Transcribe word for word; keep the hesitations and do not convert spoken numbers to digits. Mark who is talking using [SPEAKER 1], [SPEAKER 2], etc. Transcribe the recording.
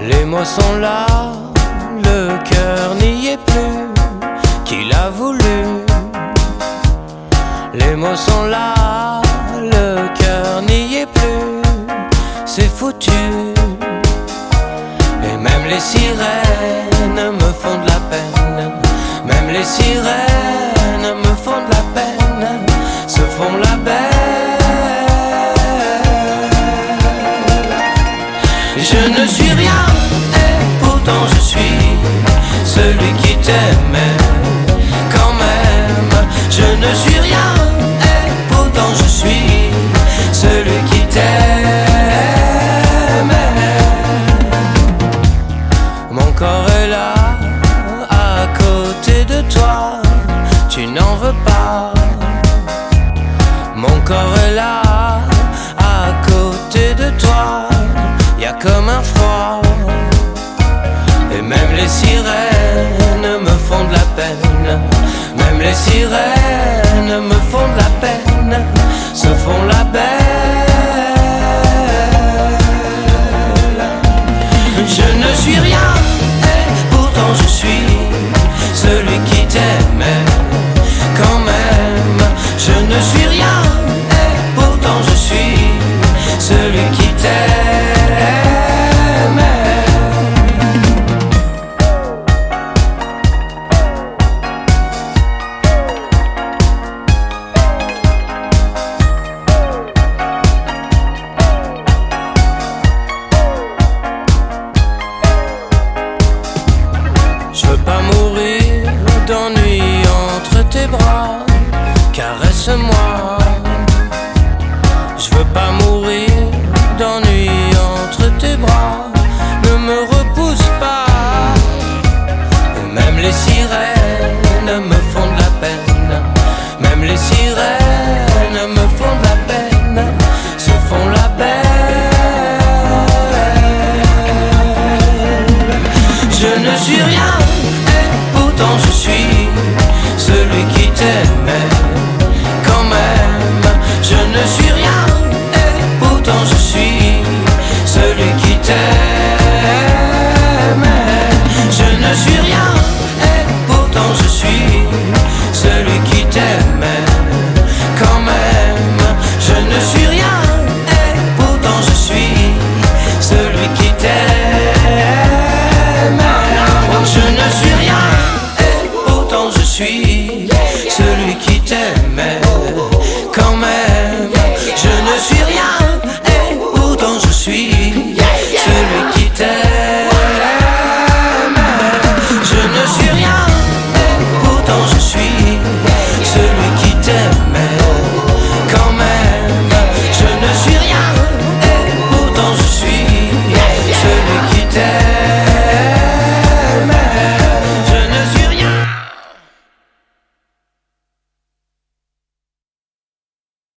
[SPEAKER 1] Les mots sont là, le cœur n'y est plus. Qui l'a voulu? Les mots sont là, le cœur n'y est plus. C'est foutu. Et même les sirènes me font de la peine. Même les sirènes me font de la peine. Se font la belle. Je ne suis rien et pourtant je suis celui qui t'aimait. Quand même, je ne suis rien et pourtant je suis celui qui t'aimait. Mon corps est là, à côté de toi, tu n'en veux pas. Mon corps est là, à côté de toi, y a comme un froid. Et même les sirènes me font de la peine. Même les sirènes me font de la peine. Se font la belle. Je ne suis rien et pourtant je suis celui qui t'aimait. Quand même, je ne suis rien et pourtant je suis celui qui t'aimait. Je veux pas mourir d'ennui entre tes bras, caresse-moi. Je veux pas mourir d'ennui entre tes bras, ne me repousse pas. Et même les sirènes me font de la peine. Même les sirènes me font de la peine. Se font la belle. Je ne suis rien et pourtant je suis celui qui t'aimait. Quand même, je ne suis rien et pourtant je suis celui qui t'aimait. Je ne suis rien et pourtant je suis celui qui t'aimait. Quand même, je ne suis rien et pourtant je suis celui qui t'aime.